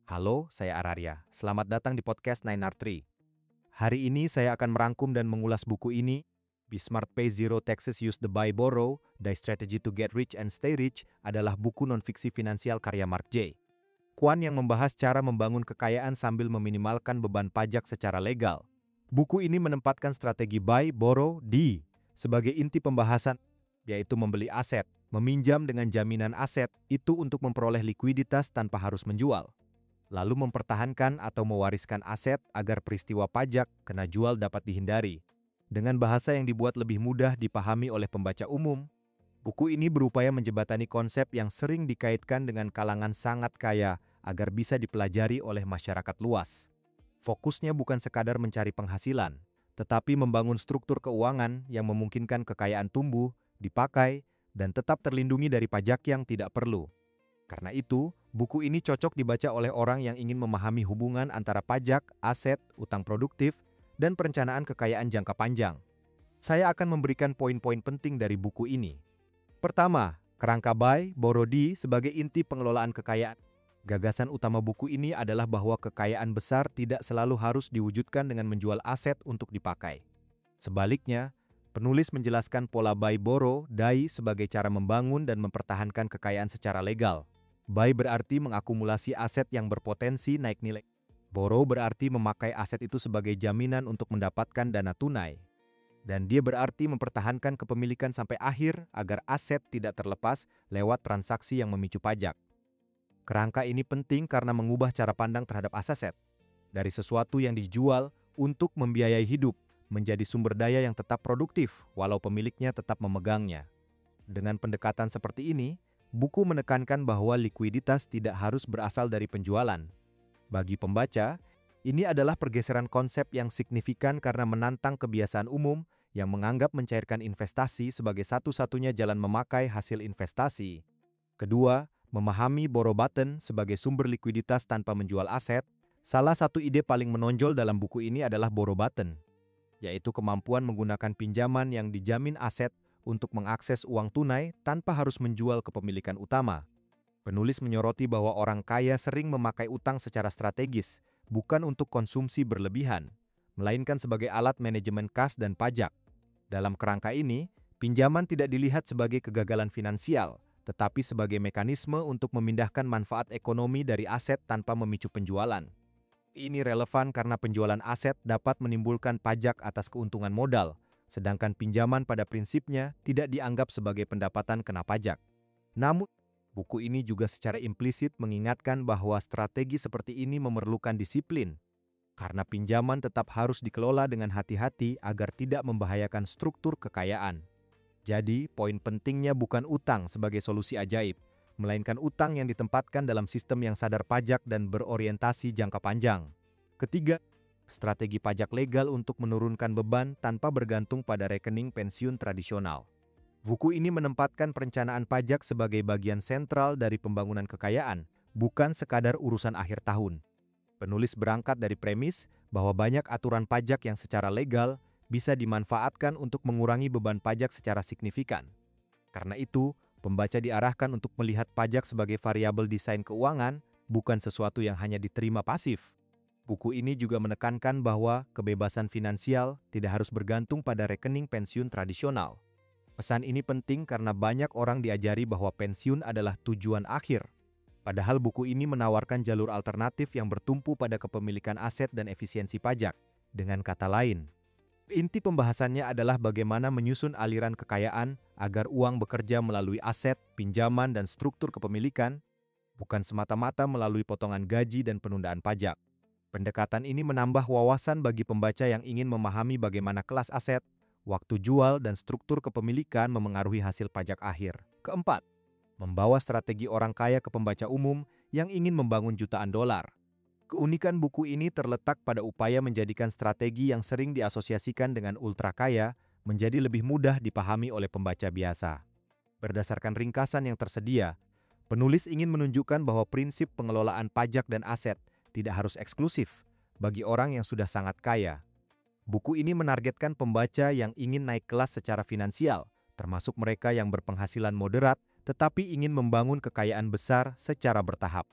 Halo, saya Araria. Selamat datang di podcast 9R3. Hari ini saya akan merangkum dan mengulas buku ini, Be Smart Pay Zero Taxes Use the Buy Borrow, The Strategy to Get Rich and Stay Rich adalah buku non-fiksi finansial karya Mark J. Kwan yang membahas cara membangun kekayaan sambil meminimalkan beban pajak secara legal. Buku ini menempatkan strategi buy, borrow, D sebagai inti pembahasan, yaitu membeli aset, meminjam dengan jaminan aset, itu untuk memperoleh likuiditas tanpa harus menjual. Lalu mempertahankan atau mewariskan aset agar peristiwa pajak kena jual dapat dihindari. Dengan bahasa yang dibuat lebih mudah dipahami oleh pembaca umum, buku ini berupaya menjembatani konsep yang sering dikaitkan dengan kalangan sangat kaya agar bisa dipelajari oleh masyarakat luas. Fokusnya bukan sekadar mencari penghasilan, tetapi membangun struktur keuangan yang memungkinkan kekayaan tumbuh, dipakai, dan tetap terlindungi dari pajak yang tidak perlu. Karena itu, buku ini cocok dibaca oleh orang yang ingin memahami hubungan antara pajak, aset, utang produktif, dan perencanaan kekayaan jangka panjang. Saya akan memberikan poin-poin penting dari buku ini. Pertama, kerangka buy, borrow, D sebagai inti pengelolaan kekayaan. Gagasan utama buku ini adalah bahwa kekayaan besar tidak selalu harus diwujudkan dengan menjual aset untuk dipakai. Sebaliknya, penulis menjelaskan pola buy, borrow, DAI sebagai cara membangun dan mempertahankan kekayaan secara legal. Buy berarti mengakumulasi aset yang berpotensi naik nilai. Borrow berarti memakai aset itu sebagai jaminan untuk mendapatkan dana tunai. Dan dia berarti mempertahankan kepemilikan sampai akhir agar aset tidak terlepas lewat transaksi yang memicu pajak. Kerangka ini penting karena mengubah cara pandang terhadap aset. Dari sesuatu yang dijual untuk membiayai hidup menjadi sumber daya yang tetap produktif walau pemiliknya tetap memegangnya. Dengan pendekatan seperti ini, buku menekankan bahwa likuiditas tidak harus berasal dari penjualan. Bagi pembaca, ini adalah pergeseran konsep yang signifikan karena menantang kebiasaan umum yang menganggap mencairkan investasi sebagai satu-satunya jalan memakai hasil investasi. Kedua, memahami borrow button sebagai sumber likuiditas tanpa menjual aset. Salah satu ide paling menonjol dalam buku ini adalah borrow button, yaitu kemampuan menggunakan pinjaman yang dijamin aset untuk mengakses uang tunai tanpa harus menjual kepemilikan utama. Penulis menyoroti bahwa orang kaya sering memakai utang secara strategis, bukan untuk konsumsi berlebihan, melainkan sebagai alat manajemen kas dan pajak. Dalam kerangka ini, pinjaman tidak dilihat sebagai kegagalan finansial, tetapi sebagai mekanisme untuk memindahkan manfaat ekonomi dari aset tanpa memicu penjualan. Ini relevan karena penjualan aset dapat menimbulkan pajak atas keuntungan modal, sedangkan pinjaman pada prinsipnya tidak dianggap sebagai pendapatan kena pajak. Namun, buku ini juga secara implisit mengingatkan bahwa strategi seperti ini memerlukan disiplin, karena pinjaman tetap harus dikelola dengan hati-hati agar tidak membahayakan struktur kekayaan. Jadi, poin pentingnya bukan utang sebagai solusi ajaib, melainkan utang yang ditempatkan dalam sistem yang sadar pajak dan berorientasi jangka panjang. Ketiga, strategi pajak legal untuk menurunkan beban tanpa bergantung pada rekening pensiun tradisional. Buku ini menempatkan perencanaan pajak sebagai bagian sentral dari pembangunan kekayaan, bukan sekadar urusan akhir tahun. Penulis berangkat dari premis bahwa banyak aturan pajak yang secara legal bisa dimanfaatkan untuk mengurangi beban pajak secara signifikan. Karena itu, pembaca diarahkan untuk melihat pajak sebagai variabel desain keuangan, bukan sesuatu yang hanya diterima pasif. Buku ini juga menekankan bahwa kebebasan finansial tidak harus bergantung pada rekening pensiun tradisional. Pesan ini penting karena banyak orang diajari bahwa pensiun adalah tujuan akhir. Padahal buku ini menawarkan jalur alternatif yang bertumpu pada kepemilikan aset dan efisiensi pajak. Dengan kata lain, inti pembahasannya adalah bagaimana menyusun aliran kekayaan agar uang bekerja melalui aset, pinjaman, dan struktur kepemilikan, bukan semata-mata melalui potongan gaji dan penundaan pajak. Pendekatan ini menambah wawasan bagi pembaca yang ingin memahami bagaimana kelas aset, waktu jual, dan struktur kepemilikan memengaruhi hasil pajak akhir. Keempat, membawa strategi orang kaya ke pembaca umum yang ingin membangun jutaan dolar. Keunikan buku ini terletak pada upaya menjadikan strategi yang sering diasosiasikan dengan ultra kaya menjadi lebih mudah dipahami oleh pembaca biasa. Berdasarkan ringkasan yang tersedia, penulis ingin menunjukkan bahwa prinsip pengelolaan pajak dan aset tidak harus eksklusif bagi orang yang sudah sangat kaya. Buku ini menargetkan pembaca yang ingin naik kelas secara finansial, termasuk mereka yang berpenghasilan moderat tetapi ingin membangun kekayaan besar secara bertahap.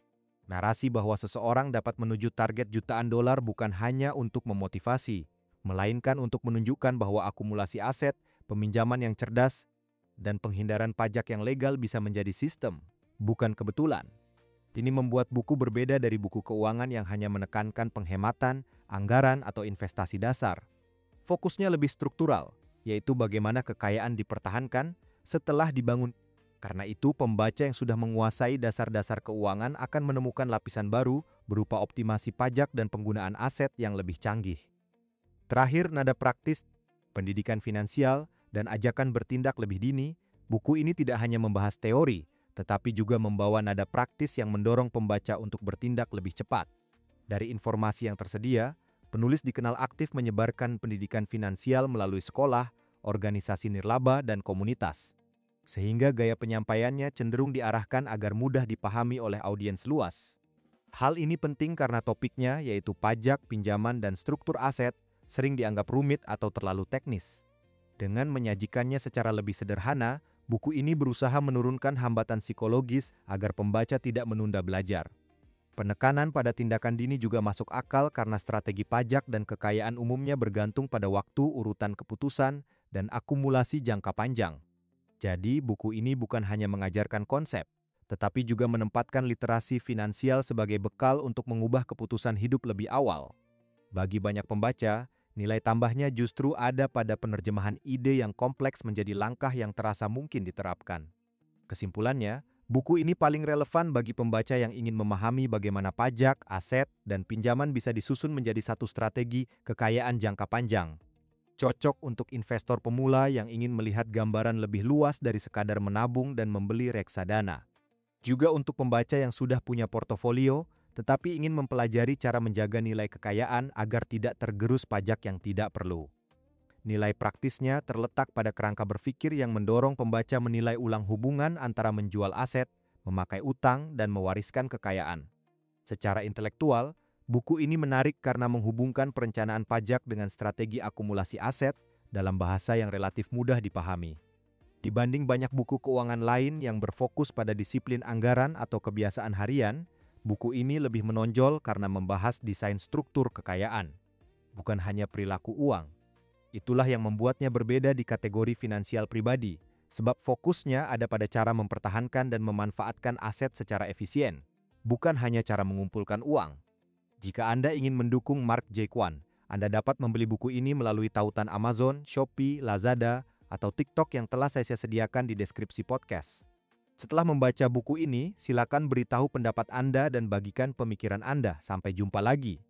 Narasi bahwa seseorang dapat menuju target jutaan dolar bukan hanya untuk memotivasi, melainkan untuk menunjukkan bahwa akumulasi aset, peminjaman yang cerdas, dan penghindaran pajak yang legal bisa menjadi sistem, bukan kebetulan. Ini membuat buku berbeda dari buku keuangan yang hanya menekankan penghematan, anggaran, atau investasi dasar. Fokusnya lebih struktural, yaitu bagaimana kekayaan dipertahankan setelah dibangun. Karena itu, pembaca yang sudah menguasai dasar-dasar keuangan akan menemukan lapisan baru berupa optimasi pajak dan penggunaan aset yang lebih canggih. Terakhir, nada praktis, pendidikan finansial, dan ajakan bertindak lebih dini. Buku ini tidak hanya membahas teori, tetapi juga membawa nada praktis yang mendorong pembaca untuk bertindak lebih cepat. Dari informasi yang tersedia, penulis dikenal aktif menyebarkan pendidikan finansial melalui sekolah, organisasi nirlaba, dan komunitas. Sehingga gaya penyampaiannya cenderung diarahkan agar mudah dipahami oleh audiens luas. Hal ini penting karena topiknya, yaitu pajak, pinjaman, dan struktur aset, sering dianggap rumit atau terlalu teknis. Dengan menyajikannya secara lebih sederhana, buku ini berusaha menurunkan hambatan psikologis agar pembaca tidak menunda belajar. Penekanan pada tindakan dini juga masuk akal karena strategi pajak dan kekayaan umumnya bergantung pada waktu urutan keputusan dan akumulasi jangka panjang. Jadi, buku ini bukan hanya mengajarkan konsep, tetapi juga menempatkan literasi finansial sebagai bekal untuk mengubah keputusan hidup lebih awal. Bagi banyak pembaca, nilai tambahnya justru ada pada penerjemahan ide yang kompleks menjadi langkah yang terasa mungkin diterapkan. Kesimpulannya, buku ini paling relevan bagi pembaca yang ingin memahami bagaimana pajak, aset, dan pinjaman bisa disusun menjadi satu strategi kekayaan jangka panjang. Cocok untuk investor pemula yang ingin melihat gambaran lebih luas dari sekadar menabung dan membeli reksadana. Juga untuk pembaca yang sudah punya portofolio, tetapi ingin mempelajari cara menjaga nilai kekayaan agar tidak tergerus pajak yang tidak perlu. Nilai praktisnya terletak pada kerangka berpikir yang mendorong pembaca menilai ulang hubungan antara menjual aset, memakai utang, dan mewariskan kekayaan. Secara intelektual, buku ini menarik karena menghubungkan perencanaan pajak dengan strategi akumulasi aset dalam bahasa yang relatif mudah dipahami. Dibanding banyak buku keuangan lain yang berfokus pada disiplin anggaran atau kebiasaan harian, buku ini lebih menonjol karena membahas desain struktur kekayaan, bukan hanya perilaku uang. Itulah yang membuatnya berbeda di kategori finansial pribadi, sebab fokusnya ada pada cara mempertahankan dan memanfaatkan aset secara efisien, bukan hanya cara mengumpulkan uang. Jika Anda ingin mendukung Mark J. Kwon, Anda dapat membeli buku ini melalui tautan Amazon, Shopee, Lazada, atau TikTok yang telah saya sediakan di deskripsi podcast. Setelah membaca buku ini, silakan beritahu pendapat Anda dan bagikan pemikiran Anda. Sampai jumpa lagi.